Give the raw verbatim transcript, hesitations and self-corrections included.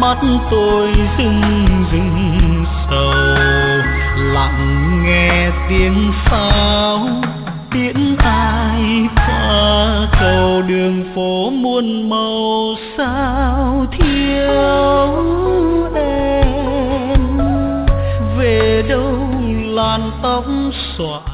mắt tôi rưng rưng sầu, lặng nghe tiếng pháo tiễn ai qua cầu, đường phố muôn màu sao thiếu em. Về đâu làn tóc xõa